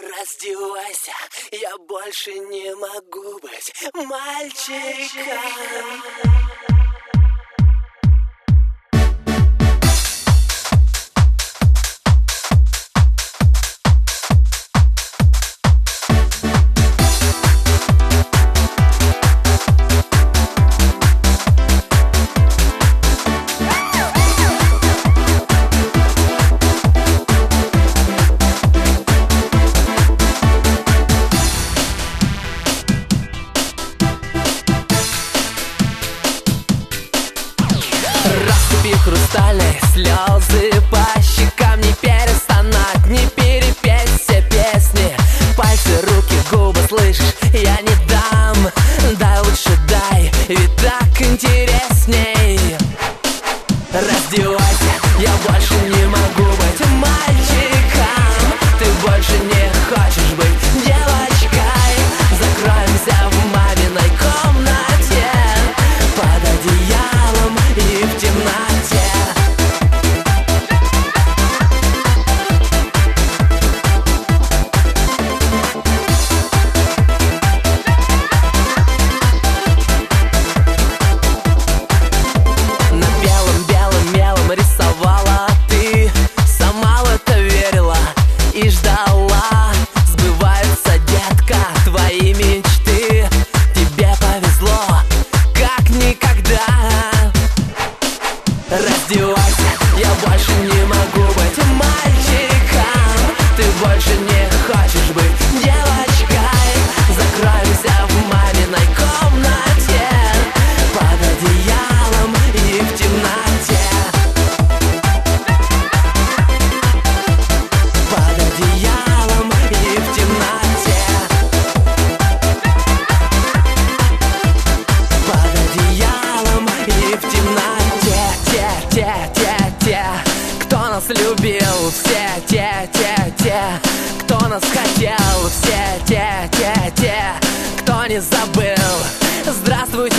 Раздевайся, я больше не могу быть мальчиком. Рассыпи хрустальные слезы по щекам, не перестонать, не перепеть все песни. Пальцы, руки, губы, слышишь, я не дам. Дай лучше дай, ведь так интересней. Раздевайся, я больше не могу быть мальчиком. Ты больше не хочешь быть девочкой. Закроемся в маминой комнате под одеялом и в темноте. На белом-белом мелом рисовала ты, сама в это верила и ждала. Сбываются, детка, твои мечты. Тебе повезло, как никогда. Раздевайся, я больше не могу быть мальчиком. Ты больше не хочешь быть девочкой. Закроемся в маминой комнате под одеялом и в темноте. Под одеялом и в темноте. Под одеялом и в темноте. Те, кто нас любил, все те, кто нас хотел, все те, кто не забыл. Здравствуйте.